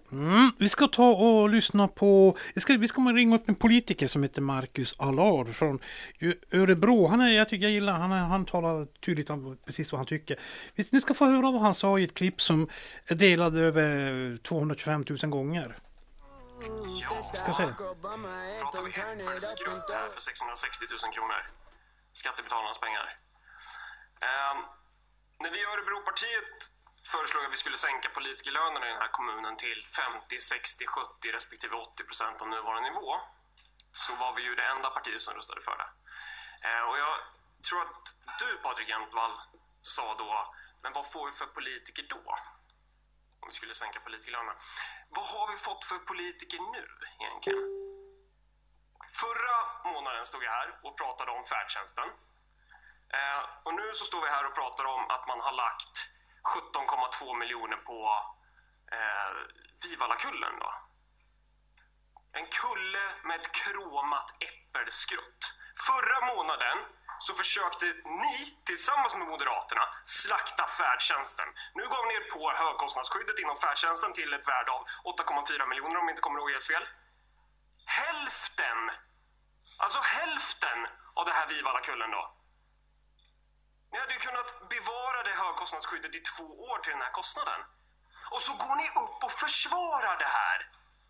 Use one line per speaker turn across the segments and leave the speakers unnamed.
Vi ska ta och lyssna på... Vi ska ringa upp en politiker som heter Marcus Allard från Örebro. Jag gillar han talar tydligt om precis vad han tycker. Ni ska få höra vad han sa i ett klipp som är delad över 225 000 gånger.
Ja,
ska se.
pratar vi äppelskrutt här för 660 000 kronor. Skattebetalarnas pengar. När vi i Örebropartiet föreslog att vi skulle sänka politikerlönerna i den här kommunen till 50, 60, 70 respektive 80% av nuvarande nivå, så var vi ju det enda partiet som röstade för det. Och jag tror att du, Patrik Jämtvall, sa då, men vad får vi för politiker då? Om vi skulle sänka politikerlönerna. Vad har vi fått för politiker nu egentligen? Förra månaden stod jag här och pratade om färdtjänsten. Och nu så står vi här och pratar om att man har lagt 17,2 miljoner på Vivallakullen då. En kulle med ett kromat äppelskrutt. Förra månaden så försökte ni tillsammans med Moderaterna slakta färdtjänsten. Nu går vi ner på högkostnadsskyddet inom färdtjänsten till ett värde av 8,4 miljoner om jag inte kommer ihåg helt fel. Hälften av det här Vivallakullen då. Ni hade ju kunnat bevara det högkostnadsskyddet i 2 år till den här kostnaden. Och så går ni upp och försvarar det här.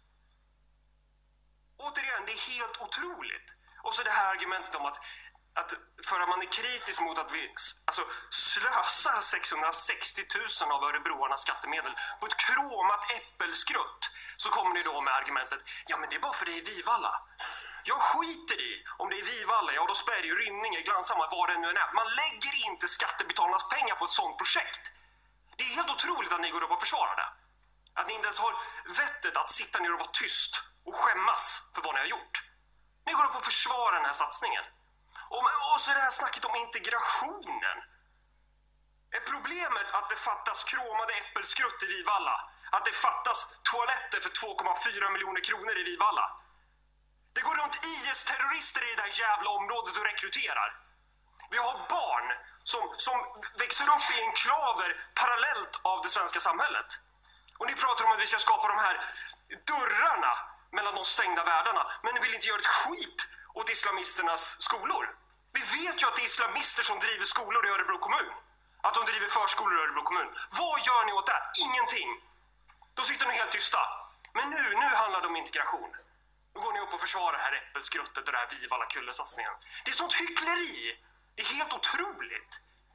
Återigen, det är helt otroligt. Och så det här argumentet om att för att man är kritisk mot att vi slösar 660 000 av örebroarnas skattemedel på ett kromat äppelskrutt, så kommer ni då med argumentet, ja men det är bara för det är Vivalla. Jag skiter i om det är Vivalla, Adolfsberg, Rynninge, Glanshammar, vad det nu är. Man lägger inte skattebetalarnas pengar på ett sånt projekt. Det är helt otroligt att ni går upp och försvarar det. Att ni inte ens har vettet att sitta ner och vara tyst och skämmas för vad ni har gjort. Ni går upp och försvarar den här satsningen. Och så det här snacket om integrationen. Är problemet att det fattas kromade äppelskrutt i Vivalla? Att det fattas toaletter för 2,4 miljoner kronor i Vivalla? Det går runt IS-terrorister i det där jävla området och rekryterar. Vi har barn som växer upp i enklaver parallellt av det svenska samhället. Och ni pratar om att vi ska skapa de här dörrarna mellan de stängda världarna. Men ni vill inte göra ett skit åt islamisternas skolor. Vi vet ju att det är islamister som driver skolor i Örebro kommun. Att de driver förskolor i Örebro kommun. Vad gör ni åt det? Ingenting. Då sitter ni helt tysta. Men nu handlar det om integration. Nu går ni upp och försvarar det här äppelskruttet och det här Vivallakulle-satsningen. Det är sånt hyckleri. Det är helt otroligt.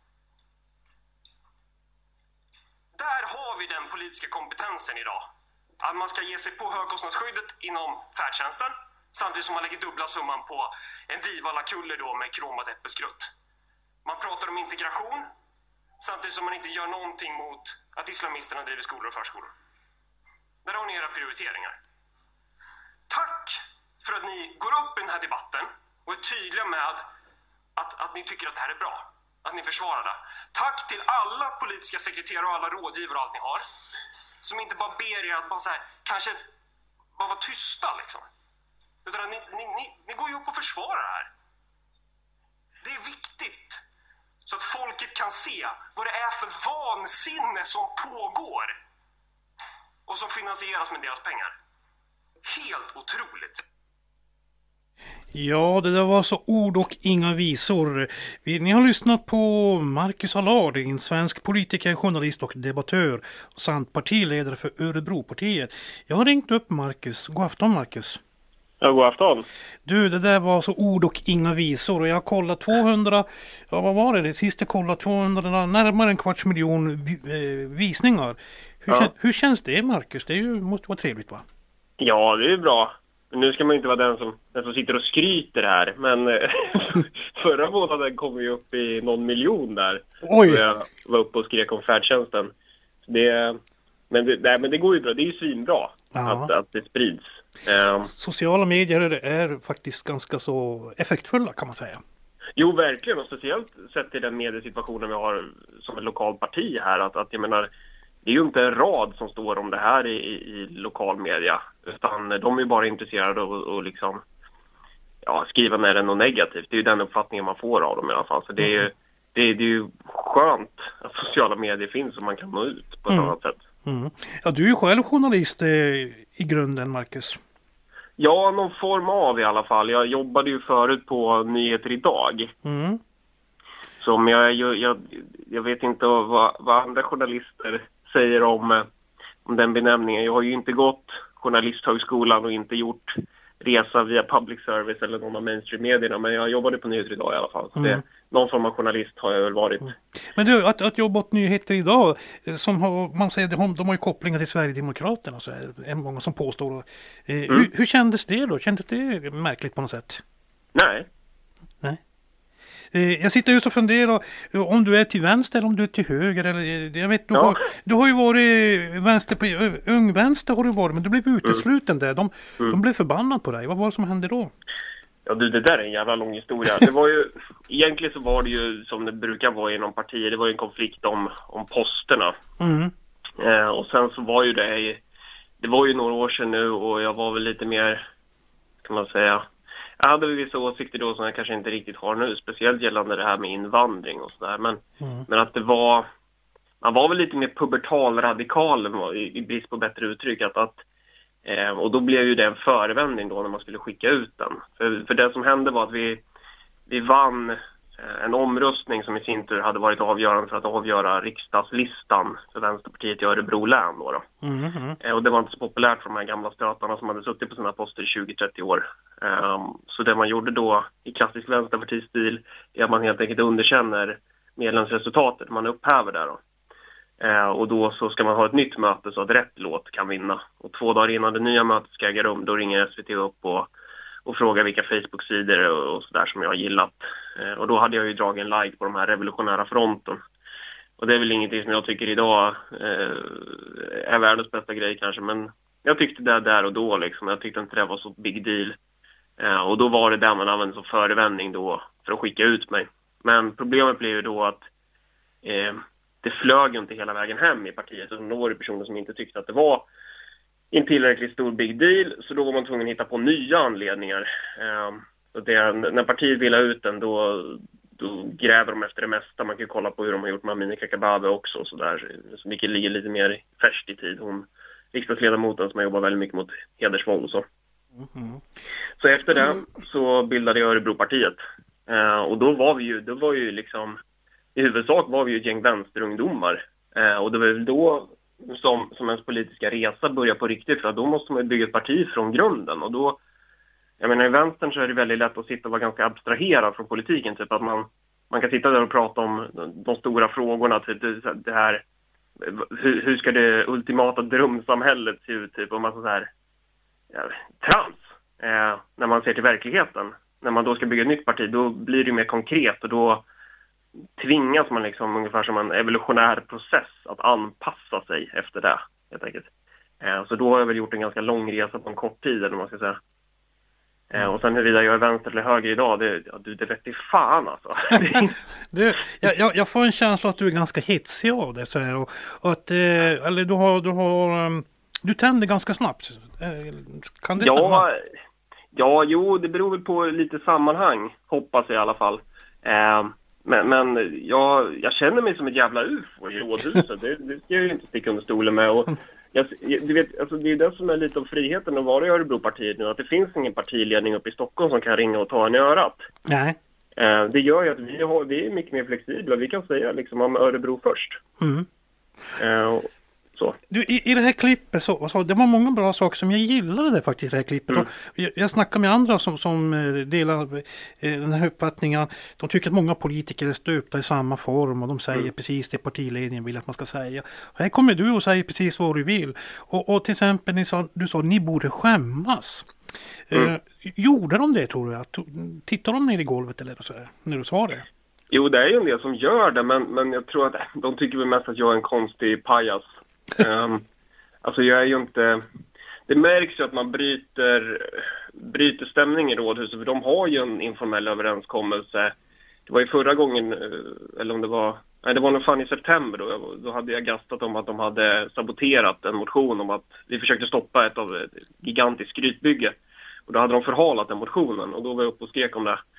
Där har vi den politiska kompetensen idag. Att man ska ge sig på högkostnadsskyddet inom färdtjänsten samtidigt som man lägger dubbla summan på en Vivallakulle då med kromat äppelskrutt. Man pratar om integration samtidigt som man inte gör någonting mot att islamisterna driver skolor och förskolor. Där har ni era prioriteringar. Tack för att ni går upp i den här debatten och är tydliga med att ni tycker att det här är bra. Att ni försvarar det. Tack till alla politiska sekreterare och alla rådgivare och allt ni har. Som inte bara ber er att bara så här, kanske bara vara tysta liksom. Utan att ni går ju upp och försvarar det här. Det är viktigt. Så att folket kan se vad det är för vansinne som pågår. Och som finansieras med deras pengar. Helt otroligt.
Ja, det där var så ord och inga visor. Ni har lyssnat på Marcus Allard, en svensk politiker, journalist och debattör samt partiledare för Örebropartiet. Jag har ringt upp Marcus. God afton, Marcus.
Ja, god afton.
Du, det där var så ord och inga visor och jag har kollat 200, ja vad var det? Sist jag kollade 200, närmare en 250 000 visningar. Hur känns det, Marcus? Det måste vara trevligt, va?
Ja, det är bra. Nu ska man inte vara den som sitter och skryter här, men förra månaden kom vi upp i någon miljon där.
Oj!
Jag var uppe och skrek om färdtjänsten. Men det går ju bra, det är ju svinbra att det sprids.
Sociala medier är faktiskt ganska så effektfulla, kan man säga.
Jo, verkligen, och speciellt sett till den mediesituationen vi har som ett lokalt parti här, att jag menar, det är ju inte en rad som står om det här i lokal media, utan de är bara intresserade av liksom, skriva med det något negativt. Det är ju den uppfattningen man får av dem i alla fall. Så det är ju skönt att sociala medier finns och man kan nå ut på ett annat sätt.
Mm. Ja, du är ju själv journalist i grunden, Marcus.
Ja, någon form av i alla fall. Jag jobbade ju förut på Nyheter idag.
Mm.
Så men jag vet inte vad andra journalister säger om den benämningen. Jag har ju inte gått journalisthögskolan och inte gjort resa via public service eller någon av mainstream-medierna. Men jag jobbade på Nyheter idag i alla fall. Så någon form av journalist har jag väl varit.
Men du, att jobba åt Nyheter idag, som har, man säger, de har ju kopplingar till Sverigedemokraterna, så är många som påstår. Hur kändes det då? Kändes det märkligt på något sätt?
Nej.
Jag sitter just och funderar om du är till vänster eller om du är till höger. Eller, jag vet, du har ju varit ung vänster har du varit, men du blev utesluten där. De blev förbannade på dig. Vad var det som hände då?
Ja du, det där är en jävla lång historia. Egentligen så var det ju som det brukar vara inom partier. Det var ju en konflikt om posterna. Och sen så var ju det var ju några år sedan nu och jag var väl lite mer, kan man säga, jag hade vissa åsikter då som jag kanske inte riktigt har nu, speciellt gällande det här med invandring och sådär. Men att man var väl lite mer pubertal radikal i brist på bättre uttryck. Och då blev ju det en förevändning då när man skulle skicka ut den. För det som hände var att vi vann en omröstning som i sin tur hade varit avgörande för att avgöra riksdagslistan för Vänsterpartiet i Örebro län då. Och det var inte så populärt för de här gamla stötarna som hade suttit på sina poster i 20-30 år. Så det man gjorde då i klassisk vänsterpartistil är att man helt enkelt underkänner medlemsresultatet. Man upphäver det då. Och då så ska man ha ett nytt möte så att rätt låt kan vinna. Och 2 dagar innan det nya mötet ska äga rum, då ringer SVT upp och frågar vilka Facebook-sidor och sådär som jag har gillat. Och då hade jag ju dragit en like på de här revolutionära fronten. Och det är väl ingenting som jag tycker idag är världens bästa grej kanske. Men jag tyckte det där och då liksom. Jag tyckte inte det var så big deal. Och då var det där man använde som förevändning då för att skicka ut mig. Men problemet blev ju då att det flög inte hela vägen hem i partiet. Så då var det personer som inte tyckte att det var en tillräckligt stor big deal. Så då var man tvungen att hitta på nya anledningar. När partiet vill ha ut den då gräver de efter det mesta. Man kan ju kolla på hur de har gjort med Amineh Kakabaveh också. Och så där, vilket ligger lite mer färskt i tid. Hon riksdagsledamoten som har jobbat väldigt mycket mot hedersvåld och så. Så efter det så bildade jag Örebropartiet. Och då var vi ju liksom, i huvudsak var vi ju ett gäng vänsterungdomar. Och det var väl då som ens politiska resa började på riktigt. För då måste man bygga ett parti från grunden. Och då, jag menar i vänstern så är det väldigt lätt att sitta och vara ganska abstraherad från politiken. Typ att man kan sitta där och prata om de stora frågorna. Typ det här, hur ska det ultimata drömsamhället se ut? Typ, och massa så här trams. När man ser till verkligheten. När man då ska bygga ett nytt parti, då blir det mer konkret. Och då tvingas man liksom ungefär som en evolutionär process att anpassa sig efter det, helt enkelt. Så då har jag väl gjort en ganska lång resa på en kort tid, eller man ska säga. Och sen huruvida jag är vänster eller höger idag, det vet i fan alltså.
Jag får en känsla att du är ganska hetsig av det så här, och att eller du tänder ganska snabbt. Kan det stämma?
Ja, jo, det beror väl på lite sammanhang, hoppas jag i alla fall. Men jag känner mig som ett jävla UFO i rådhuset. Det ska jag ju inte sticka under stolen med. Och du vet, alltså det är det som är lite av friheten att vara i Örebropartiet nu. Att det finns ingen partiledning uppe i Stockholm som kan ringa och ta en i örat. Nej. Det gör ju att vi är mycket mer flexibla. Vi kan säga liksom om Örebro först. Så.
Du, i det här klippet så det var många bra saker som jag gillade det faktiskt i det här klippet. Och jag snackar med andra som delar den här uppfattningen. De tycker att många politiker är stöpta i samma form och de säger precis det partiledningen vill att man ska säga. Och här kommer du och säger precis vad du vill. Och till exempel du sa ni borde skämmas. Gjorde de det, tror du? Tittar de ner i golvet eller så här, när du sa det?
Jo, det är ju en del som gör det, men jag tror att de tycker väl mest att jag är en konstig pajas. Alltså jag är ju inte... Det märks ju att man bryter stämning i rådhuset, för de har ju en informell överenskommelse. Det var ju förra gången, eller om det var... Nej, det var nog fan i september då hade jag gastat om att de hade saboterat en motion om att vi försökte stoppa ett gigantiskt skrytbygge. Och då hade de förhalat den motionen och då var jag uppe och skrek om det.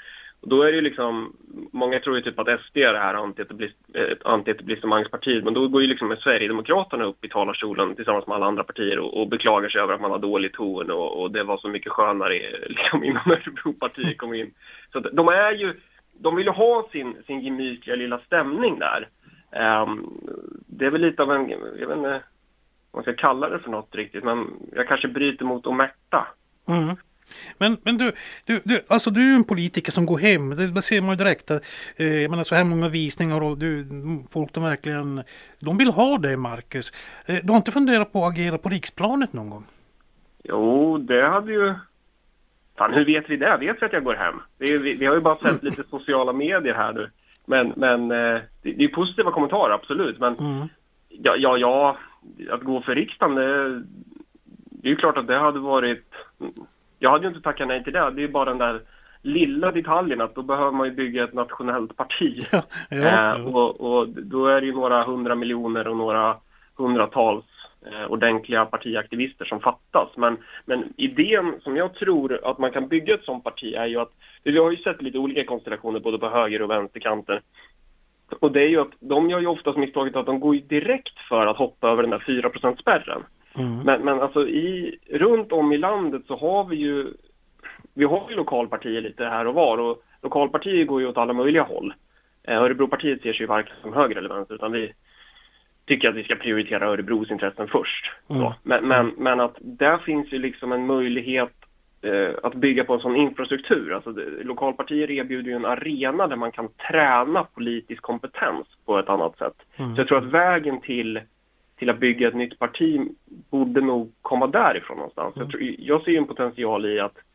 Och då är det ju liksom, många tror ju typ att SD är det här antietablissemangspartiet, men då går ju liksom Sverigedemokraterna upp i talarstolen tillsammans med alla andra partier och beklagar sig över att man har dålig ton och det var så mycket skönare liksom innan Örebropartiet kom in. Så att de vill ju ha sin gemytliga lilla stämning där. Det är väl lite av en, jag vet inte vad man ska kalla det för något riktigt, men jag kanske bryter mot omerta.
Mm. Men alltså du är ju en politiker som går hem, det ser man ju direkt. Jag menar så här många visningar och folk de vill ha det, Marcus. Du har inte funderat på att agera på riksplanet någon gång?
Jo, det hade ju... Fan, hur vet vi det? Vet vi att jag går hem? Vi har ju bara sett lite sociala medier här nu. Men det är positiva kommentarer, absolut. Men ja, att gå för riksdagen, det är ju klart att det hade varit... Jag hade ju inte tackat nej till det. Det är ju bara den där lilla detaljen att då behöver man ju bygga ett nationellt parti. Ja. Och då är det ju några 100 miljoner och några hundratals ordentliga partiaktivister som fattas. Men idén som jag tror att man kan bygga ett sånt parti är ju att vi har ju sett lite olika konstellationer både på höger- och vänsterkanten. Och det är ju att de gör ju oftast misstaget att de går ju direkt för att hoppa över den där 4%-spärren. Men alltså runt om i landet så har vi har ju lokalpartier lite här och var, och lokalpartier går ju åt alla möjliga håll. Örebropartiet ser sig ju varken som höger eller vänster, utan vi tycker att vi ska prioritera Örebros intressen först. Men att där finns ju liksom en möjlighet att bygga på en sån infrastruktur. Alltså lokalpartier erbjuder ju en arena där man kan träna politisk kompetens på ett annat sätt. Så jag tror att vägen till att bygga ett nytt parti borde nog komma därifrån någonstans. Jag ser ju en potential i att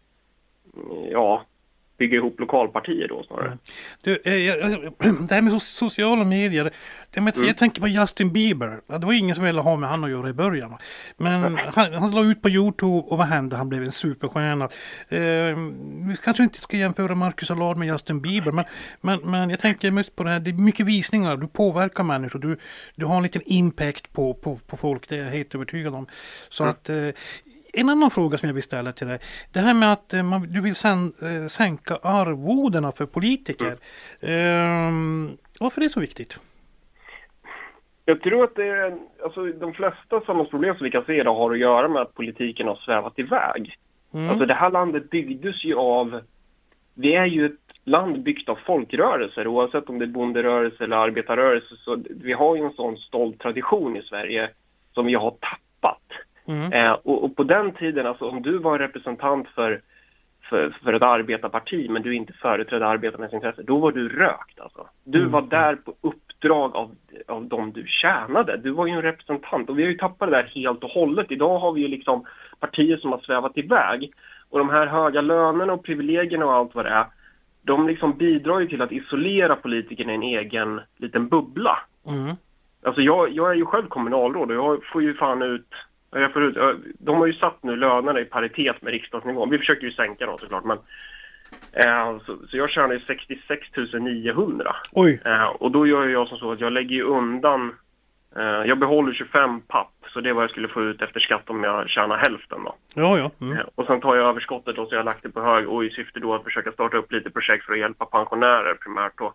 bygga ihop lokalpartier då snarare.
Det här med sociala medier, jag tänker på Justin Bieber. Det var ingen som ville ha med han att göra i början. Men han la ut på YouTube och vad hände? Han blev en superstjärna. Vi kanske inte ska jämföra Marcus Allard med Justin Bieber, men jag tänker mest på det här. Det är mycket visningar, du påverkar människor. Du har en liten impact på folk, det är jag helt övertygad om. Så att... En annan fråga som jag vill ställa till dig. Det här med att du vill sänka arvodena för politiker. Varför är det så viktigt?
Jag tror att de flesta samhällsproblem som vi kan se idag har att göra med att politiken har svävat iväg. Alltså det här landet byggdes ju av... Vi är ju ett land byggt av folkrörelser, oavsett om det är bonderörelse eller arbetarrörelse. Så vi har ju en sån stolt tradition i Sverige som vi har tappat. Och på den tiden, alltså, om du var en representant för ett arbetarparti men du inte företrädde arbetarnas intresse, då var du rökt. Alltså. Du var där på uppdrag av dem du tjänade. Du var ju en representant, och vi har ju tappat det där helt och hållet. Idag har vi ju liksom partier som har svävat iväg, och de här höga lönerna och privilegierna och allt vad det är, de liksom bidrar ju till att isolera politikerna i en egen liten bubbla. Alltså jag är ju själv kommunalråd och jag får ju fan ut... De har ju satt nu lönerna i paritet med riksdagsnivå. Vi försöker ju sänka dem såklart, men så jag tjänar ju 66 900.
Oj.
Och då gör jag som så att jag lägger ju undan, jag behåller 25 papp, så det är vad jag skulle få ut efter skatt om jag tjänar hälften då.
Ja.
Och sen tar jag överskottet då, så jag har lagt det på hög, och i syfte då att försöka starta upp lite projekt för att hjälpa pensionärer primärt då.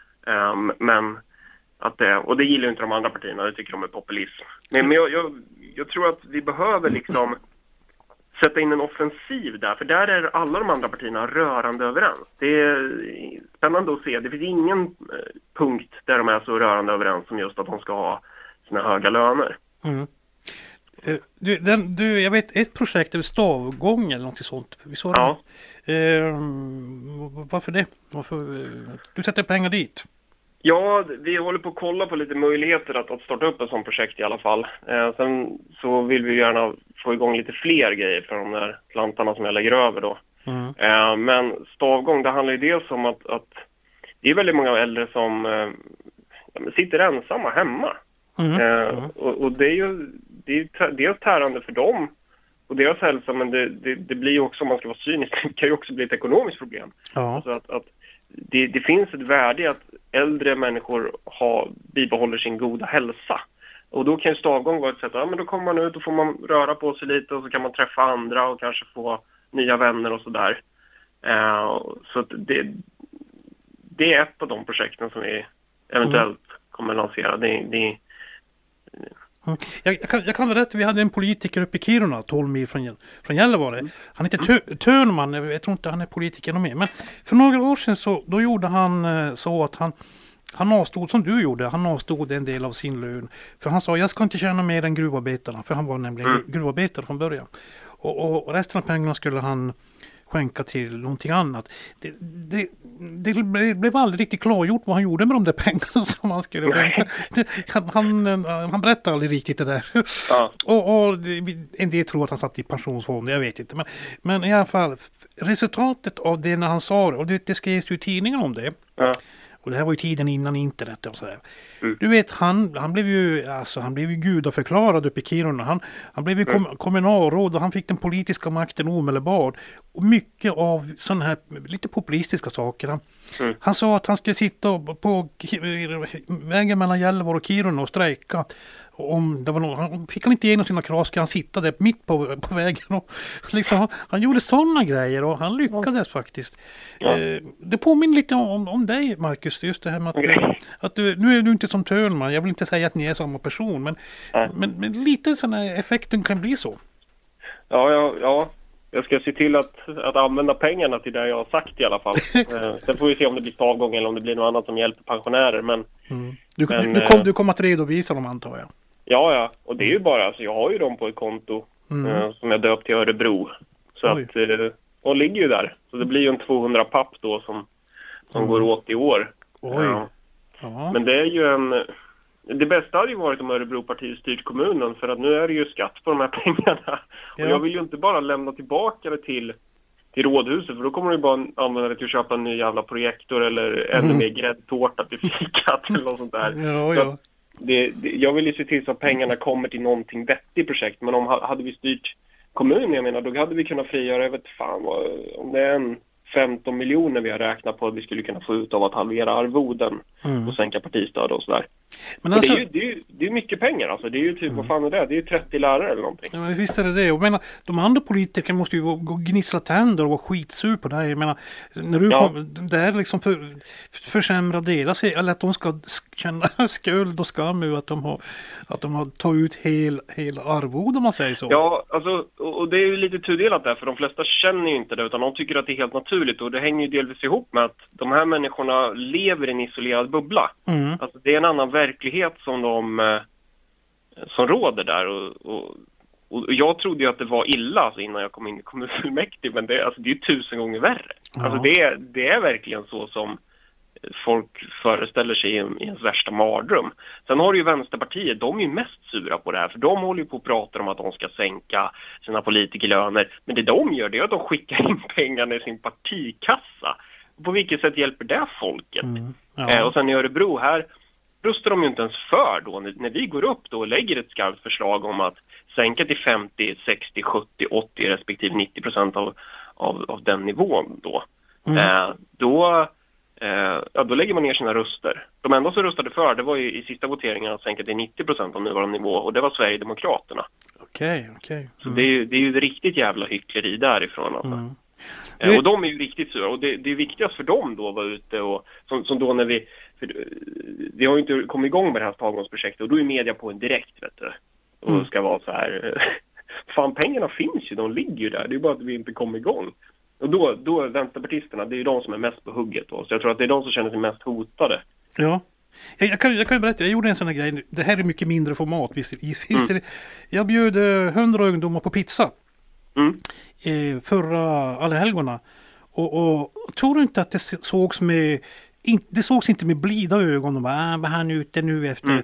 Men och det gillar ju inte de andra partierna, det tycker de är populism. Men jag tror att vi behöver liksom sätta in en offensiv där, för där är alla de andra partierna rörande överens. Det är spännande att se. Det finns ingen punkt där de är så rörande överens som just att de ska ha sina höga löner.
Jag vet ett projekt är stavgång eller något sånt. Vi såg varför det? Du sätter pengar dit?
Ja, vi håller på att kolla på lite möjligheter att starta upp ett sånt projekt i alla fall. Sen så vill vi gärna få igång lite fler grejer för de där slantarna som jag lägger över då. Men stavgång, det handlar ju dels om att det är väldigt många äldre som sitter ensamma hemma. Och det är ju dels tärande för dem och deras hälsa, men det blir ju också, om man ska vara cynisk, det kan ju också bli ett ekonomiskt problem. Alltså att det finns ett värde i att äldre människor bibehåller sin goda hälsa. Och då kan ju stavgång vara ett sätt att men då kommer man ut och får man röra på sig lite, och så kan man träffa andra och kanske få nya vänner och sådär. Så att det är ett av de projekten som vi eventuellt kommer lansera.
Jag kan berätta, vi hade en politiker uppe i Kiruna, 12 mil från Gällivare. Han heter Törnman, jag tror inte han är politiker någon mer. Men för några år sedan då gjorde han så att han avstod, som du gjorde, han avstod en del av sin lön. För han sa, jag ska inte tjäna mer än gruvarbetarna, för han var nämligen gruvarbetare från början. Och resten av pengarna skulle han skänka till någonting annat. Det blev aldrig riktigt klargjort vad han gjorde med de där pengarna som han skulle skänka. Han berättade aldrig riktigt det där. Ja. Och en del tror att han satt i pensionsfond, jag vet inte. Men i alla fall, resultatet av det när han sa det, och det skrevs ju i tidningen om det. Ja. Och det här var ju tiden innan internet och sådär. Du vet, han blev ju gudaförklarad uppe i Kiruna. Han blev ju kommunalråd och han fick den politiska makten omedelbart. Och mycket av sådana här lite populistiska saker. Han sa att han skulle sitta på vägen mellan Gällivare och Kiruna och strejka. Om det var någon, fick han inte igenom sina krav, ska han sitta där mitt på vägen och liksom, han gjorde sådana grejer och han lyckades faktiskt. Det påminner lite om dig, Marcus, just det här med att nu är du inte som Törnman, jag vill inte säga att ni är samma person, men lite sådana effekten kan bli så.
Ja. Jag ska se till att använda pengarna till det jag har sagt i alla fall. Sen får vi se om det blir stavgång eller om det blir något annat som hjälper pensionärer. Men
du kommer att redovisa dem, antar jag.
Ja. Och det är ju bara, alltså, jag har ju dem på ett konto som jag döpt till Örebro. Så att de ligger ju där. Så det blir ju en 200 papp då som går åt i år. Ja. Men det är ju det bästa hade ju varit om Örebropartiet styrt kommunen, för att nu är det ju skatt på de här pengarna. Ja. Och jag vill ju inte bara lämna tillbaka det till rådhuset, för då kommer du bara använda det till att köpa en ny jävla projektor eller ännu mer gräddtårta till fikat eller något sånt där.
Ja.
Jag vill ju se till så att pengarna kommer till någonting vettigt projekt, men hade vi styrt kommunen, jag menar, då hade vi kunnat frigöra, jag vet fan, om det är 15 miljoner vi har räknat på att vi skulle kunna få ut av att halvera arvoden och sänka partistöd och sådär. Men alltså, det är mycket pengar, alltså. Det är ju typ, vad fan är det? Det är ju 30 lärare eller någonting.
Ja, men visst är det. Jag menar, de andra politikerna måste ju gå och gnissla tänder och vara skitsur på det här. Jag menar, när du det är liksom försämra deras, eller att de ska känna skuld och skam över att de har tagit ut hela arvod, om man säger så.
Ja, alltså, och det är ju lite tudelat där, för de flesta känner ju inte det, utan de tycker att det är helt naturligt, och det hänger ju delvis ihop med att de här människorna lever i en isolerad bubbla. Alltså, det är en annan verklighet som råder där, och jag trodde ju att det var illa, alltså, innan jag kom in i kommunfullmäktige, men det är ju 1000 gånger värre. Alltså, det är verkligen så som folk föreställer sig i ens värsta mardröm. Sen har du ju Vänsterpartiet, de är ju mest sura på det här, för de håller ju på att prata om att de ska sänka sina politikerlöner, men det de gör, det är att de skickar in pengarna i sin partikassa. På vilket sätt hjälper det folket? Och sen i Örebro här röstar de ju inte ens för då, när vi går upp då och lägger ett skarpt förslag om att sänka till 50, 60, 70, 80 respektive 90% av den nivån då. Då lägger man ner sina röster. De enda som röstade för, det var ju i sista voteringen att sänka till 90% av nuvarande nivå, och det var Sverigedemokraterna.
Okej.
Så det är ju ett riktigt jävla hyckleri därifrån, alltså. Och de är ju riktigt sura, och det är viktigast för dem då att vara ute och som då när vi har ju inte kommit igång med det här stavgångsprojektet, och då är media på en direkt, vet du. Och det ska vara så här, fan, pengarna finns ju, de ligger ju där, det är bara att vi inte kommer igång. Och då är vänsterpartisterna, det är ju de som är mest på hugget då, så jag tror att det är de som känner sig mest hotade.
Ja. Jag kan ju berätta, jag gjorde en sån här grej, det här är mycket mindre format, visst. Jag bjöd 100 ungdomar på pizza förra allhelgona, och tror du inte att det sågs med det sågs inte med blida ögon. De bara, vad han är ute nu efter.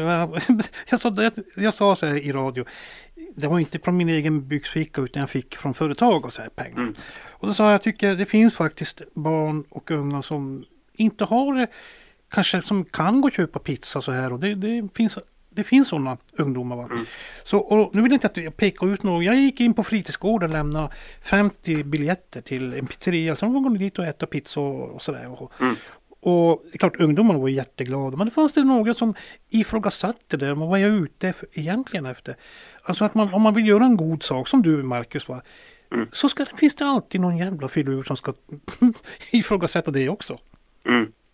Jag sa så här i radio, det var inte från min egen byxficka, utan jag fick från företag och så här pengar. Och då sa jag tycker det finns faktiskt barn och unga som inte har det, kanske som kan gå och köpa pizza så här, och det finns sådana ungdomar, va? Så, och nu vill jag inte att jag pekar ut någon. Jag gick in på fritidsgården och lämnade 50 biljetter till en pizzeria. Så de var dit och äta pizza och sådär. Och det är klart, ungdomarna var jätteglada. Men det fanns det några som ifrågasatte det. Vad är jag ute egentligen efter? Alltså att om man vill göra en god sak, som du, Marcus, va? Så finns det alltid någon jävla filur som ska ifrågasätta det också.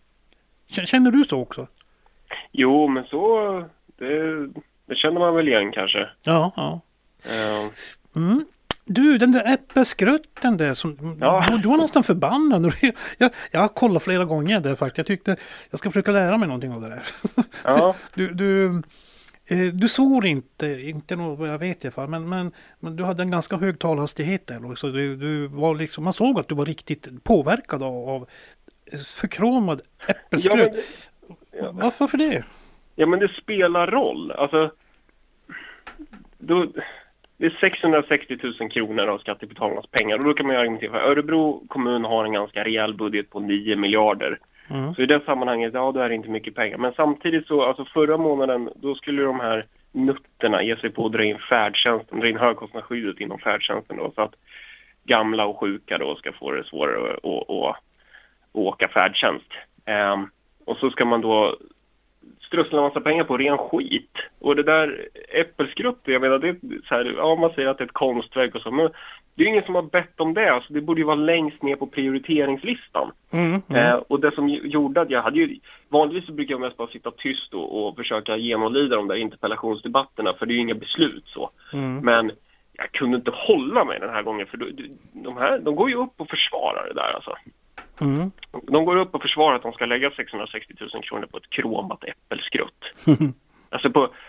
Känner du så också?
Jo, men så... Det känner man väl igen kanske.
Ja, ja.
Eh,
Du, den där äppelskrutten där, du var nästan förbannad. Jag har kollat flera gånger där faktiskt. Jag tyckte jag ska försöka lära mig någonting av det där.
Ja.
Du svor inte något vad jag vet i alla fall, men du hade en ganska hög talhastighet där. Så du var liksom, man såg att du var riktigt påverkad av förkromad äppelskrutt. Varför det?
Ja, men det spelar roll. Alltså, det är 660 000 kronor av skattebetalarnas pengar. Och då kan man ju argumentera för Örebro kommun har en ganska rejäl budget på 9 miljarder. Så i det sammanhanget, ja, det är inte mycket pengar. Men samtidigt så, alltså förra månaden, då skulle de här nutterna ge sig på att dra in färdtjänsten, dra in högkostnadsskyddet inom färdtjänsten då, så att gamla och sjuka då ska få det svårare att åka färdtjänst. Och så ska man då strössla en massa pengar på ren skit. Och det där äppelskrutt, jag menar, det är så här, ja, man säger att det är ett konstverk och så, men det är ingen som har bett om det. Alltså, det borde ju vara längst ner på prioriteringslistan. Och det som gjorde att jag hade ju... Vanligtvis så brukar jag mest bara sitta tyst och försöka genomlida de där interpellationsdebatterna, för det är ju inga beslut så. Men jag kunde inte hålla mig den här gången, för de går ju upp och försvarar det där alltså. De går upp och försvarar att de ska lägga 660 000 kronor på ett kromat äppelskrutt. Alltså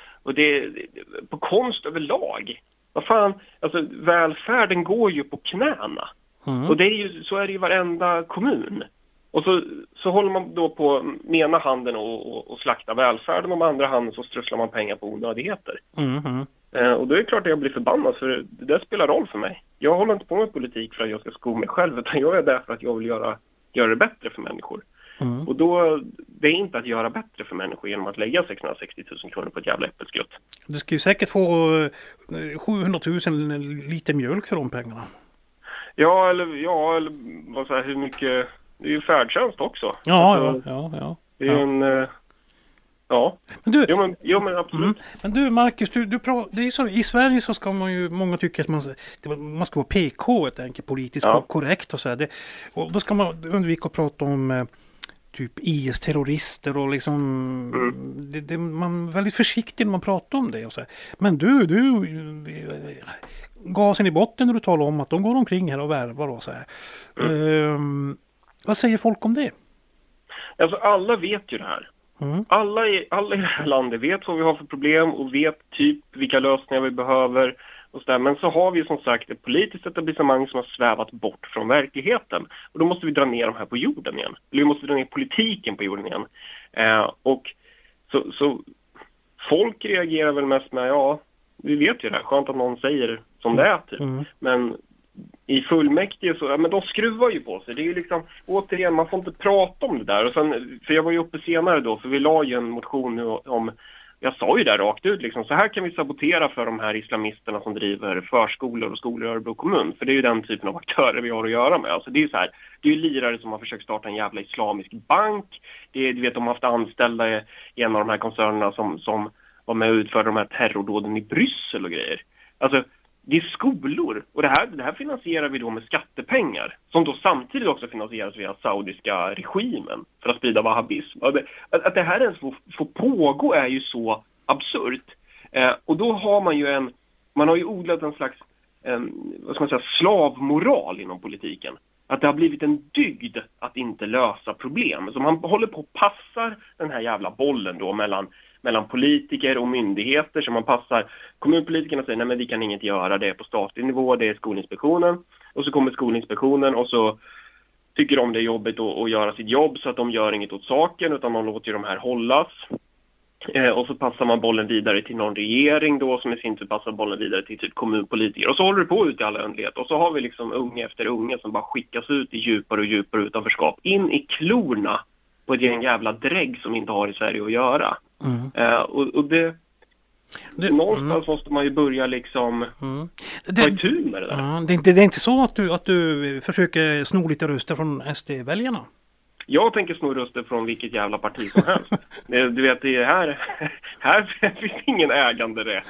på konst överlag. Vad fan, alltså välfärden går ju på knäna. Och det är ju, så är det i varenda kommun. Och så håller man då på med ena handen och slakta välfärden, och med andra handen så strösslar man pengar på onödigheter. Och då är det klart att jag blir förbannad, för det spelar roll för mig. Jag håller inte på med politik för att jag ska sko mig själv, utan jag är där för att jag vill göra det bättre för människor. Och då, det är inte att göra bättre för människor genom att lägga 660 000 kronor på ett jävla äppelskrutt.
Du ska ju säkert få 700 000 liter mjölk för de pengarna.
Ja, eller vad säger, hur mycket... Det är ju färdtjänst också.
Ja.
Det är en... Ja.
Men du,
jo, men absolut.
Men du, Marcus, det är så, i Sverige så ska man ju, många tycker att man ska vara PK, ett enkelt politiskt korrekt och så här. Och då ska man undvika att prata om typ IS-terrorister och liksom man är väldigt försiktig när man pratar om det och så här. Men du gasen i botten när du talar om att de går omkring här och värvar och så här. Vad säger folk om det?
Alltså alla vet ju det här. Alla i det här landet vet vad vi har för problem och vet typ vilka lösningar vi behöver och så där. Men så har vi som sagt ett politiskt etablissemang som har svävat bort från verkligheten. Och då måste vi dra ner de här på jorden igen. Eller vi måste dra ner politiken på jorden igen. Och så folk reagerar väl mest med, ja, vi vet ju det här. Skönt att någon säger som det är typ. Men i fullmäktige så, ja, men de skruvar ju på sig. Det är ju liksom, återigen, man får inte prata om det där. Och sen, för jag var ju uppe senare då, för vi la ju en motion nu om, jag sa ju där rakt ut liksom, så här kan vi sabotera för de här islamisterna som driver förskolor och skolor i Örebro kommun. För det är ju den typen av aktörer vi har att göra med. Alltså det är ju så här, det är ju lirare som har försökt starta en jävla islamisk bank. Det är, du vet, de har haft anställda i en av de här koncernerna som var med och utförde de här terrordåden i Bryssel och grejer. Alltså, det är skolor, och det här finansierar vi då med skattepengar som då samtidigt också finansieras via saudiska regimen för att sprida wahhabism. Att det här ens får pågå är ju så absurt. Och då har man har ju odlat en slags vad ska man säga, slavmoral inom politiken. Att det har blivit en dygd att inte lösa problem. Så man håller på och passar den här jävla bollen då mellan politiker och myndigheter, som man passar. Kommunpolitikerna säger, nej men vi kan inget göra, det är på statlig nivå, det är Skolinspektionen. Och så kommer Skolinspektionen och så tycker de det är jobbigt att göra sitt jobb, så att de gör inget åt saken, utan de låter ju de här hållas. Och så passar man bollen vidare till någon regering då, som i sin tur passar bollen vidare till typ kommunpolitiker. Och så håller det på ut i alla ändlighet. Och så har vi liksom unge efter unge som bara skickas ut i djupare och djupare utanförskap. In i klorna på ett gäng jävla drägg som inte har i Sverige att göra. Och det någonstans måste man ju börja liksom ta itu med det där.
Ja, det är inte så att du försöker sno lite röster från SD-väljarna?
Jag tänker sno röster från vilket jävla parti som helst. Du vet, det är här finns ingen äganderätt.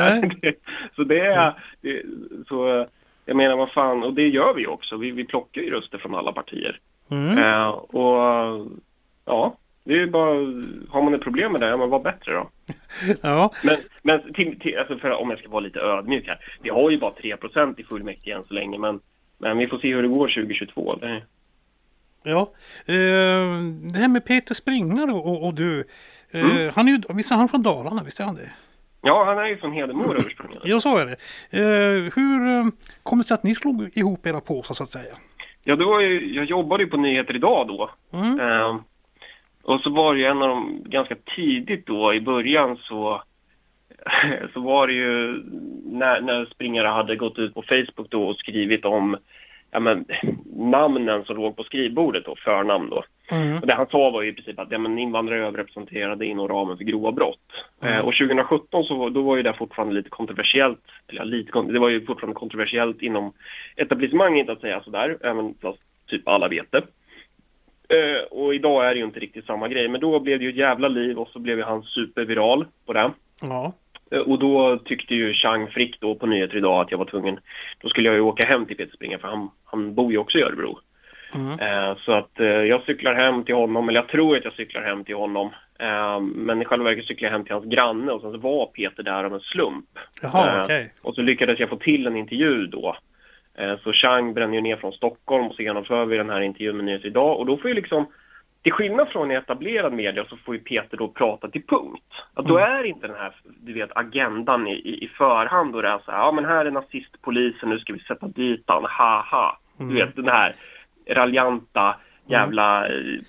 Så det är så, jag menar, vad fan, och det gör vi också. Vi plockar ju röster från alla partier. Och ja, Det är ju bara, har man ett problem med det, men var bättre då.
Ja.
Men alltså om jag ska vara lite ödmjuk här. Vi har ju bara 3% i fullmäktige än så länge, men vi får se hur det går 2022.
Ja, det här med Peter Springare och du, han är ju, visst är han från Dalarna, visst är han det?
Ja, han är ju från Hedemora ursprungligen.
Ja, så är det. Hur kom det sig att ni slog ihop era påsar så att säga?
Ja, jag jobbade ju på Nyheter idag då. Och så var det ju en av dem ganska tidigt då, i början så var det ju när Springare hade gått ut på Facebook då och skrivit om namnen som låg på skrivbordet då, förnamn då. Och det han sa var ju i princip att invandrare är överrepresenterade inom ramen för grova brott. Och 2017 då var ju det fortfarande lite kontroversiellt, det var ju fortfarande kontroversiellt inom etablissemanget att säga sådär, även fast typ alla vet det. Och idag är det ju inte riktigt samma grej, men då blev det ju ett jävla liv och så blev ju han superviral på det.
Ja.
Och då tyckte ju Chang Frick då på Nyheter idag att jag var tvungen, då skulle jag ju åka hem till Peter Springare för han bor ju också i Örebro. Så att jag cyklar hem till honom, eller jag tror att jag cyklar hem till honom. Men i själva verket cyklar jag hem till hans granne och sen så var Peter där av en slump.
Jaha, okej.
Och så lyckades jag få till en intervju då. Så Chang bränner ju ner från Stockholm och så genomför vi den här intervjun med Nyheter idag. Och då får ju liksom, till skillnad från i etablerad media så får ju Peter då prata till punkt. Att då är inte den här, du vet, agendan i förhand och det är så här, ja men här är nazistpolisen, nu ska vi sätta dit han, haha. Du vet, den här raljanta jävla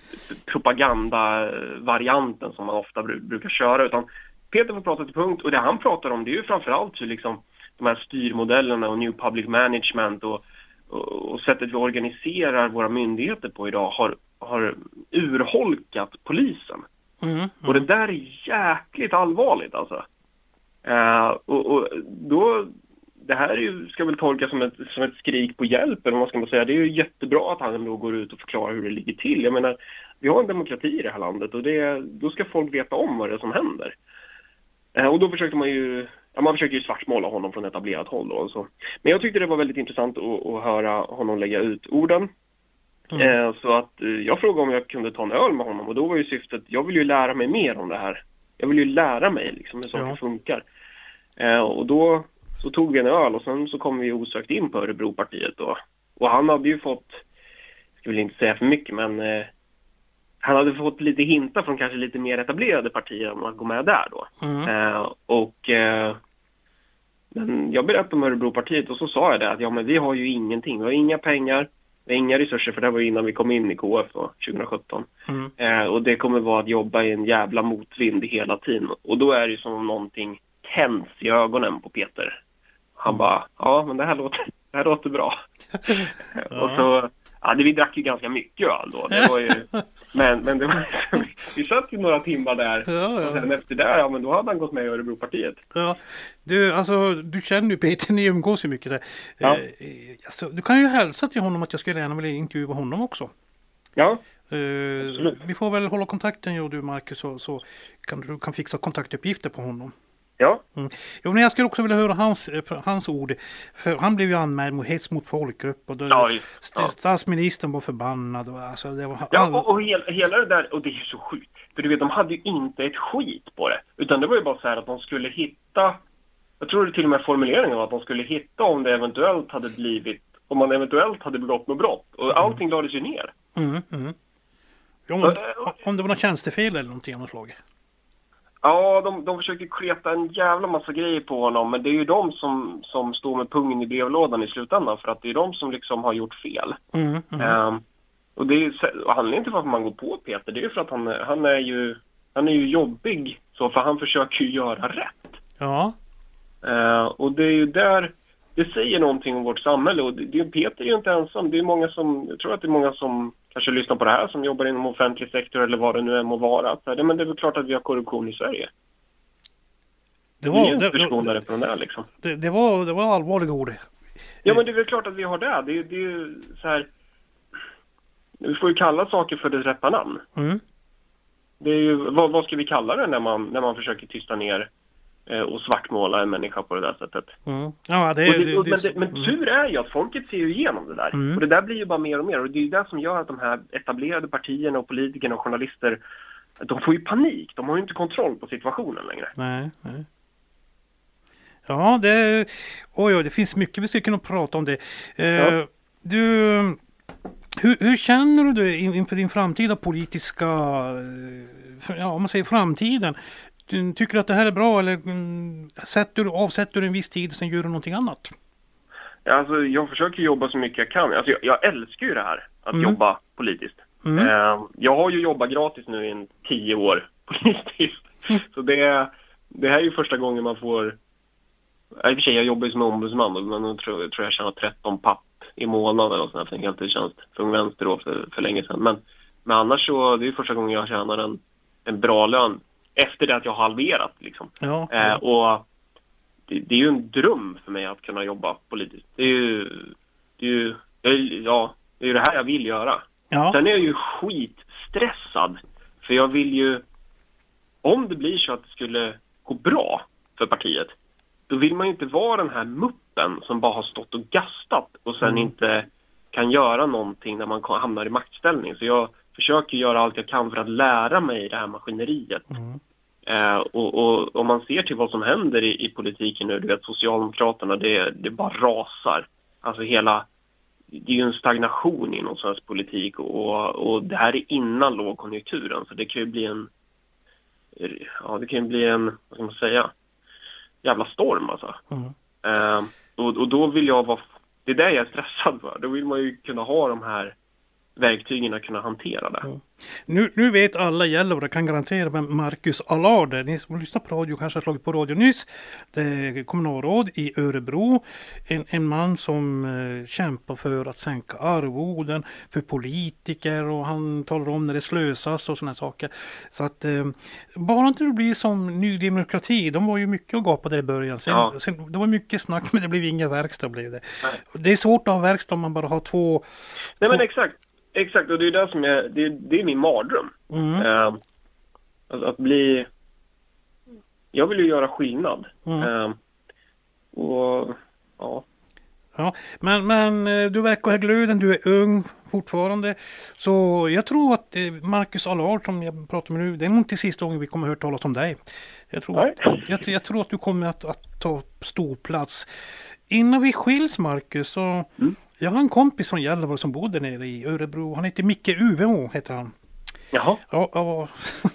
propagandavarianten som man ofta brukar köra, utan Peter får prata till punkt och det han pratar om det är ju framförallt så liksom de här styrmodellerna och new public management och sättet vi organiserar våra myndigheter på idag har urholkat polisen. Och det där är jäkligt allvarligt alltså. Och då det här är ju, ska väl tolkas som ett skrik på hjälp, eller vad ska man säga. Det är ju jättebra att han då går ut och förklarar hur det ligger till. Jag menar, vi har en demokrati i det här landet och då ska folk veta om vad det är som händer. Och då försökte man försöker ju svartmåla honom från etablerat håll då, så. Men jag tyckte det var väldigt intressant att höra honom lägga ut orden. Så att jag frågade om jag kunde ta en öl med honom och då var ju syftet, jag vill ju lära mig mer om det här. Jag vill ju lära mig liksom hur saker funkar. Och då så tog vi en öl och sen så kom vi osökt in på Örebropartiet då. Och han hade ju fått, jag vill inte säga för mycket, men han hade fått lite hintar från kanske lite mer etablerade partier om att gå med där då. Men jag berättade om Örebropartiet och så sa jag det att men vi har ju ingenting, vi har inga pengar, vi har inga resurser, för det var innan vi kom in i KF då, 2017. Och det kommer vara att jobba i en jävla motvind hela tiden. Och då är det ju som om någonting tänds i ögonen på Peter. Han bara, ja men det här låter bra. Och så, vi drack ju ganska mycket öl då. Det var ju, men det var, vi satt ju några timmar där. Och sen efter det, men då hade han gått med i Örebropartiet. Ja,
du känner ju Peter, ni umgås ju mycket. Så alltså, du kan ju hälsa till honom att jag skulle gärna vilja intervjua honom också.
Ja.
Vi får väl hålla kontakten, jag och du Marcus, så du kan fixa kontaktuppgifter på honom.
Ja.
Jo, men jag skulle också vilja höra hans ord. För han blev ju anmäld mot hets mot folkgrupp och statsministern var förbannad. Och, alltså, det var
och hela det där, och det är så sjukt. För du vet, de hade ju inte ett skit på det. Utan det var ju bara så här att de skulle hitta, jag tror det till och med formuleringen var att de skulle hitta om man eventuellt hade begått något brott. Och allting lades ju ner.
Jo, om det var något tjänstefel eller någonting annat slag.
Ja, de försöker kleta en jävla massa grejer på honom, men det är ju de som står med pungen i brevlådan i slutändan, för att det är de som liksom har gjort fel. Och det är anledningen inte varför man går på Peter, det är ju för att han är ju jobbig, så för han försöker ju göra rätt.
Ja.
Och det är ju där det säger någonting om vårt samhälle, och Peter är ju inte ensam. Det är många jag tror att det är många som kanske lyssnar på det här som jobbar inom offentlig sektor eller vad det nu är må vara. Men det är väl klart att vi har korruption i Sverige. Det var förskonade från det liksom.
Det var allvarliga ord.
Ja, men det är väl klart att vi har det. Det är ju så här, vi får ju kalla saker för det rätta namn. Det är ju, vad ska vi kalla det när man försöker tysta ner och svartmåla en människa på det där sättet.
Ja,
men tur är ju att folket ser ju igenom det där. Och det där blir ju bara mer och mer. Och det är ju det som gör att de här etablerade partierna och politikerna och journalister de får ju panik. De har ju inte kontroll på situationen längre.
Nej. Ja, det finns mycket vi skulle kunna prata om det.
Ja.
Hur känner du dig inför din framtida politiska, om man säger framtiden? Du tycker att det här är bra eller avsätter du en viss tid och sen gör du någonting annat?
Ja, alltså, jag försöker jobba så mycket jag kan. Alltså, jag älskar ju det här, att jobba politiskt. Jag har ju jobbat gratis nu i 10 år politiskt. Så det här är ju första gången man får... I och för sig, jag jobbar ju som ombudsman, men jag tror jag tjänar 13 papp i månaden och sådär för en heltidstjänst för vänster då för länge sedan. Men annars så, det är ju första gången jag tjänar en bra lön efter det att jag har halverat liksom.
Ja.
Och det är ju en dröm för mig att kunna jobba politiskt. Det är ju det här jag vill göra.
Ja.
Sen är jag ju skitstressad, för jag vill ju, om det blir så att det skulle gå bra för partiet, då vill man ju inte vara den här muppen som bara har stått och gastat och sen inte kan göra någonting när man hamnar i maktställning. Så jag försöker göra allt jag kan för att lära mig det här maskineriet. Och om man ser till vad som händer i politiken nu, du vet, Socialdemokraterna, det bara rasar. Alltså det är ju en stagnation inom svensk politik och det här är innan lågkonjunkturen, så det kan ju bli en vad ska man säga, jävla storm alltså. Och då vill jag vara, det är det jag är stressad för. Då vill man ju kunna ha de här verktygen att kunna hantera det.
Nu vet alla Gällivare, kan garantera, men Marcus Allard, ni som lyssnar på radio kanske har slagit på radio nyss, det är kommunalråd i Örebro, en man som kämpar för att sänka arvoden för politiker, och han talar om när det slösas och sådana saker. Så att bara inte det blir som Ny Demokrati, de var ju mycket att gapa där i början. Sen, det var mycket snack, men det blev inga verkstad blev det. Det är svårt att ha verkstad om man bara har två...
Nej, men Exakt, och det är det som det är min mardröm. Alltså att bli... Jag vill ju göra skillnad.
Ja, men du verkar ha glöden, du är ung fortfarande. Så jag tror att Marcus Allard som jag pratar med nu, det är nog till sista gången vi kommer att höra talas om dig. Jag tror att du kommer att ta stor plats. Innan vi skiljs, Marcus, så... Jag har en kompis från Gällivare som bodde nere i Örebro. Han heter Micke Uvemo, heter han.
Jaha.
Ja.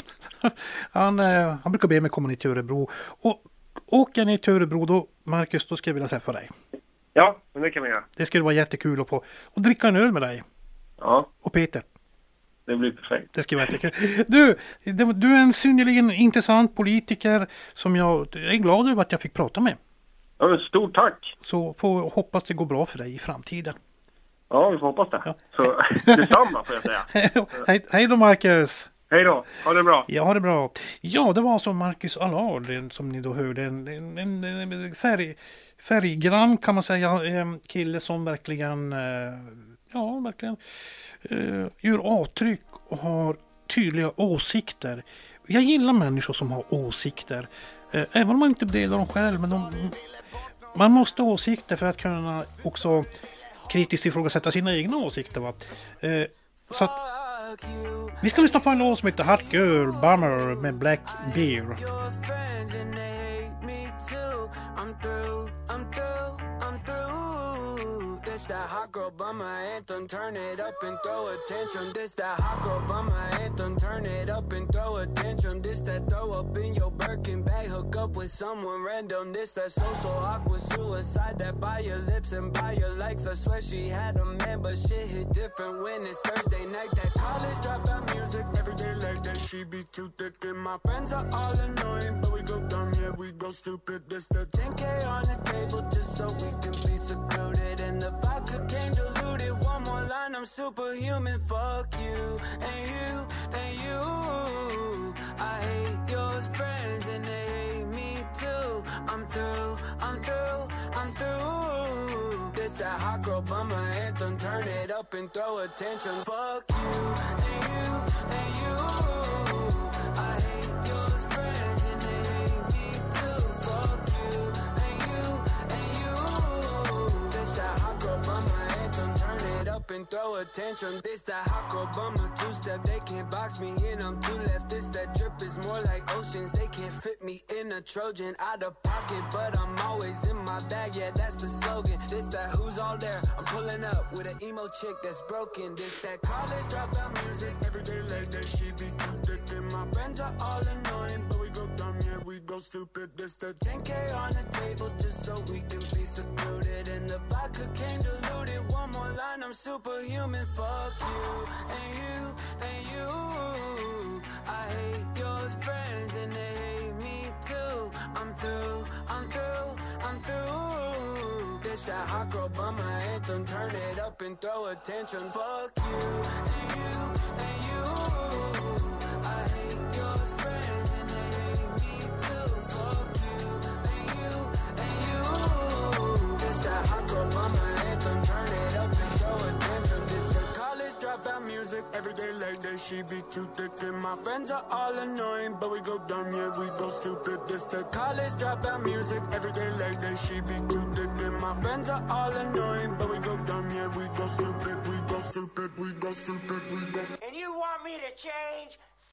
Han brukar be mig komma ner till Örebro. Och åker jag ner till Örebro då, Marcus, då ska jag vilja träffa dig.
Ja, men det kan vi göra.
Det skulle vara jättekul att få och dricka en öl med dig.
Ja.
Och Peter.
Det blir perfekt.
Det skulle vara jättekul. Du är en synnerligen intressant politiker som jag är glad över att jag fick prata med.
Ja, men stort tack.
Så får hoppas det går bra för dig i framtiden.
Ja, vi får hoppas det.
Ja.
Så detsamma får jag säga.
Hej då, Marcus.
Hej då, ha det bra.
Ja, ha det bra. Ja, det var alltså Marcus Allard som ni då hörde. En färggrann kan man säga. En kille som verkligen gör avtryck och har tydliga åsikter. Jag gillar människor som har åsikter. Även om man inte delar dem själv, men man måste ha åsikter för att kunna också kritiskt ifrågasätta sina egna åsikter. Va? Så att vi ska lyssna på en låt som heter Hot Girl Bummer med Black Bear.
This that hot girl bummer anthem, turn it up and throw attention. This that hot girl bummer anthem, turn it up and throw attention. This that throw up in your Birkin bag, hook up with someone random. This that social awkward suicide, that buy your lips and buy your likes. I swear she had a man, but shit hit different when it's Thursday night. That college dropout music, every day like that. She be too thick and my friends are all annoying, but we go dumb, yeah, we go stupid. This the 10K on the table just so we can be secluded. And the vodka came diluted. One more line, I'm superhuman. Fuck you and you and you. I hate your friends and they hate me too. I'm through, I'm through, I'm through. This that hot girl bummer anthem, turn it up and throw attention. Fuck you and you and you. I hate your friends and they hate me too. Fuck you and you and you. This that hot girl bummer anthem, turn it up up and throw a tantrum. This that hot girl bummer two-step. They can't box me in, I'm too left. This that drip is more like oceans. They can't fit me in a Trojan. Out of pocket, but I'm always in my bag. Yeah, that's the slogan. This that who's all there. I'm pulling up with an emo chick that's broken. This that college dropout music. Every day like that, she be too thick. And my friends are all annoying, but we go dumb, yeah, we go stupid. This the 10K on the table just so we can be secluded. And the vodka came diluted. One more line, I'm superhuman. Fuck you, and you, and you. I hate your friends and they hate me too. I'm through, I'm through, I'm through. This that hot girl bummer anthem. Turn it up and throw a tantrum. Fuck you, and you, and you. I hate your friends and they hate me too. Fuck you, and you, and you. This that hot girl bummer anthem. Turn it up and throw a tantrum. This the college dropout music. Every day like that, she be too thick. And my friends are all annoying, but we go dumb, yeah, we go stupid. This the college dropout music. Every day like that, she be too thick. And my friends are all annoying, but we go dumb, yeah, we go stupid, we go stupid, we go stupid, we go.
And you want me to change?